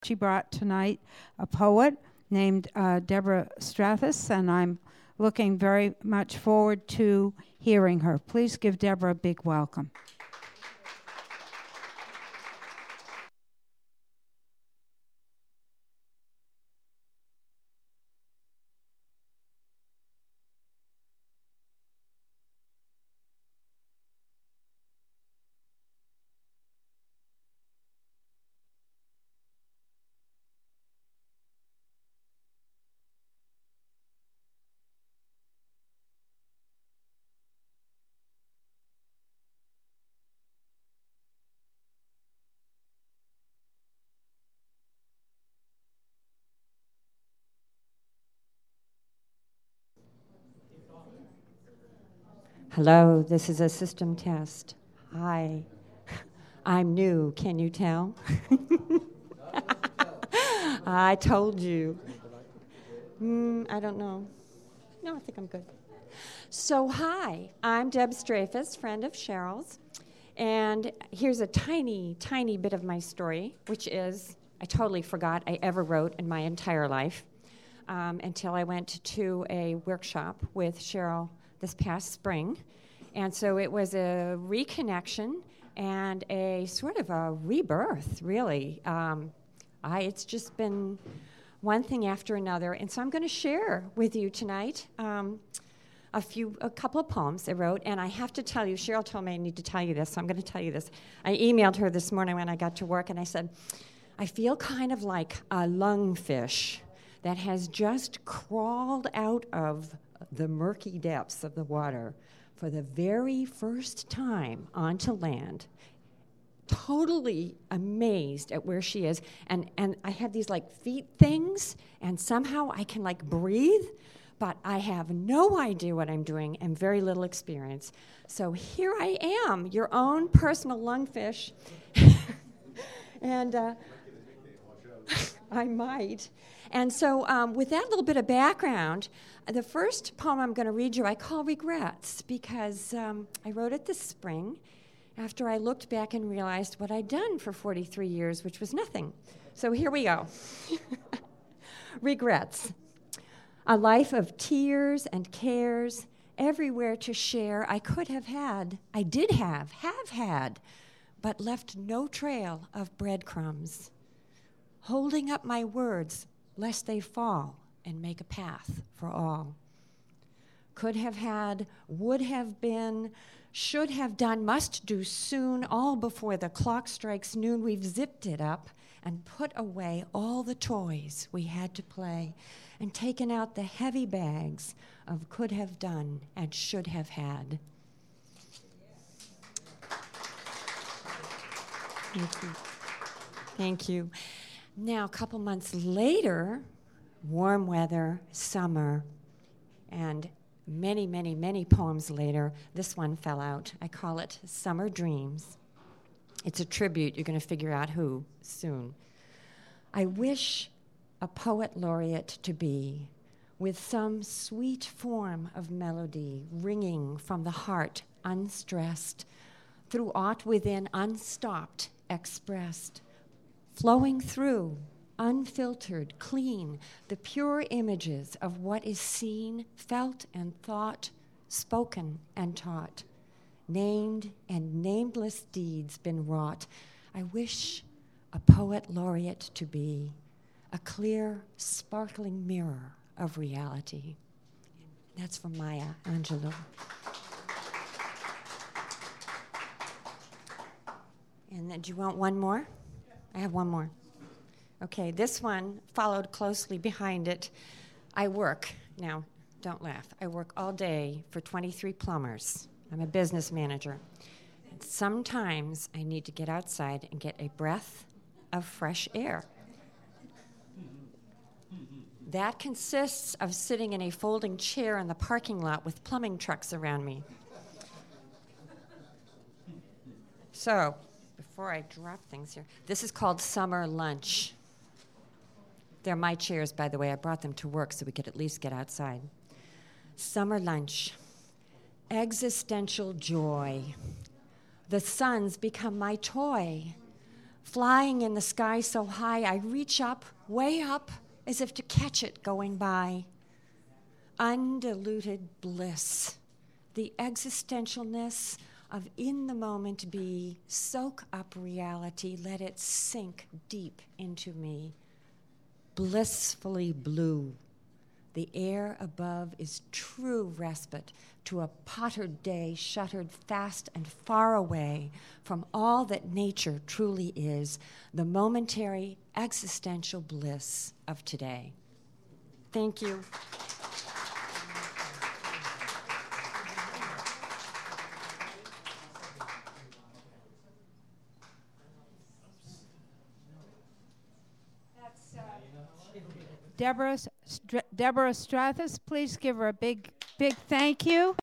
She brought tonight a poet named Deborah Strathis, and I'm looking very much forward to hearing her. Please give Deborah a big welcome. Hello, this is a system test. Hi, I'm new, can you tell? I told you. I don't know. No, I think I'm good. So hi, I'm Deb Strafus, friend of Cheryl's. And here's a tiny, tiny bit of my story, which is I totally forgot I ever wrote in my entire life until I went to a workshop with Cheryl this past spring. And so it was a reconnection and a sort of a rebirth, really. It's just been one thing after another. And so I'm going to share with you tonight a couple of poems I wrote. And I have to tell you, Cheryl told me I need to tell you this, so I'm going to tell you this. I emailed her this morning when I got to work, and I said, I feel kind of like a lungfish that has just crawled out of the murky depths of the water for the very first time onto land, totally amazed at where she is. And I have these like feet things, and somehow I can like breathe, but I have no idea what I'm doing and very little experience. So here I am, your own personal lungfish. And I might. And so with that little bit of background, the first poem I'm going to read you I call Regrets, because I wrote it this spring after I looked back and realized what I'd done for 43 years, which was nothing. So here we go. Regrets. A life of tears and cares, everywhere to share I could have had, I did have had, but left no trail of breadcrumbs. Holding up my words, lest they fall and make a path for all. Could have had, would have been, should have done, must do soon, all before the clock strikes noon. We've zipped it up and put away all the toys we had to play and taken out the heavy bags of could have done and should have had. Thank you. Thank you. Now, a couple months later, warm weather, summer, and many, many, many poems later, this one fell out. I call it Summer Dreams. It's a tribute. You're going to figure out who soon. I wish a poet laureate to be, with some sweet form of melody ringing from the heart unstressed, through aught within unstopped, expressed, flowing through, unfiltered, clean, the pure images of what is seen, felt, and thought, spoken and taught, named and nameless deeds been wrought. I wish a poet laureate to be, a clear, sparkling mirror of reality. That's from Maya Angelou. And then, do you want one more? I have one more. Okay, this one followed closely behind it. I work, now don't laugh, I work all day for 23 plumbers. I'm a business manager. And sometimes I need to get outside and get a breath of fresh air. That consists of sitting in a folding chair in the parking lot with plumbing trucks around me. So, before I drop things here, this is called Summer Lunch. They're my chairs, by the way. I brought them to work so we could at least get outside. Summer lunch. Existential joy. The suns become my toy. flying in the sky so high, I reach up, way up, as if to catch it going by. Undiluted bliss, the existentialness of in the moment be, soak up reality, let it sink deep into me. Blissfully blue, the air above is true respite to a pottered day shuttered fast and far away from all that nature truly is, the momentary existential bliss of today. Thank you. Deborah Strathis, please give her a big thank you.